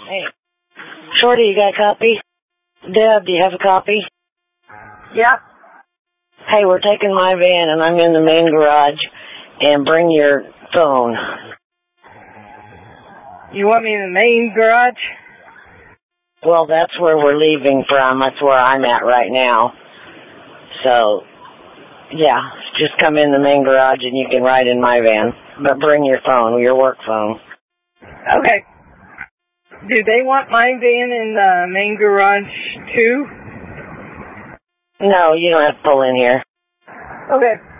Hey. Shorty, you got a copy? Deb, do you have a copy? Yeah. Hey, we're taking my van and I'm in the main garage, and bring your phone. You want me in the main garage? Well, that's where we're leaving from. That's where I'm at right now. So, yeah, just come in the main garage and you can ride in my van. But bring your phone, your work phone. Okay. Do they want my van in the main garage too? No, you don't have to pull in here. Okay.